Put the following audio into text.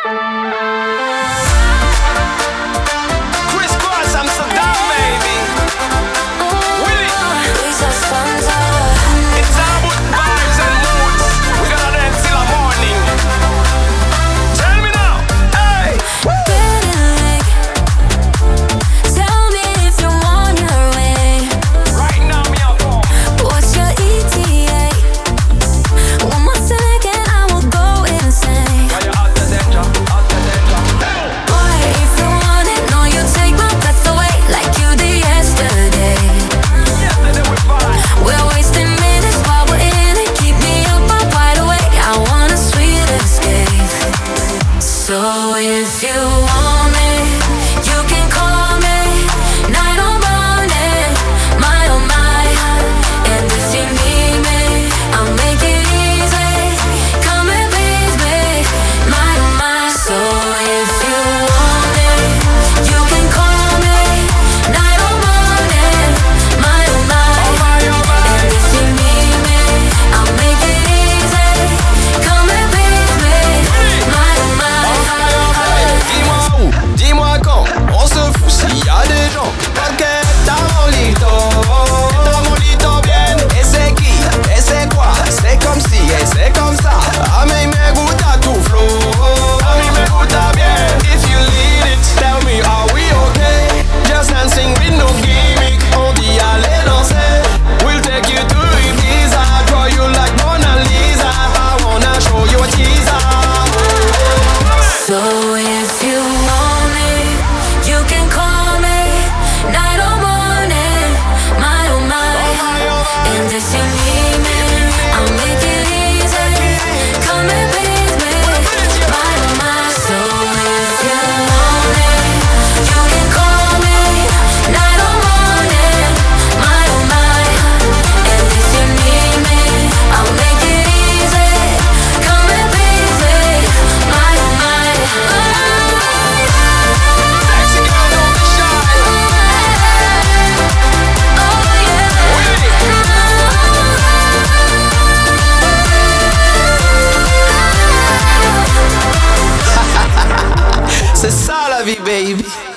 Crisscross Amsterdam, baby. Willie. It's all about vibes and moods. We're gonna dance till the morning. Tell me now, hey. Tell me if you're on your way. Right now, me up. What's your ETA? One more second, I will go insane. Are you out the danger? Out the danger. Boy, if you want it, no, you take my breath away like you did yesterday. Yesterday we vibe. We're wasting minutes while we're in it. Keep me up, I'm wide awake. I want a sweet escape. So if you want me, you can call me night or morning, my oh my. And if you need me, I'll make it easy. Come and please me, my oh my. So if you want me, you can call me night or morning, my oh my. And if you need me, I'll make it easy. Come and please me, my oh my. Dis-moi où, dis-moi quand, on se fout s'il y a des gens. Ok, Tamolito bien. Et c'est qui, et c'est quoi, c'est comme si, et c'est comme ça. A mí me gusta tu flow, a mí me gusta bien. If you need it, tell me are we okay? Just dancing with no gimmick, on dit allez danser. We'll take you to Ibiza, draw you like Mona Lisa. I wanna show you a teaser. So if you want me, you can call me night or morning, my oh my. And if you need me, I'll make it easy. Come and please me, my oh my. So if you want me, you can call me night or morning, my oh my. And if you need me, I'll make it easy. Come and please me, my oh my. Sexy girl, don't be shy. C'est ça la vie, baby.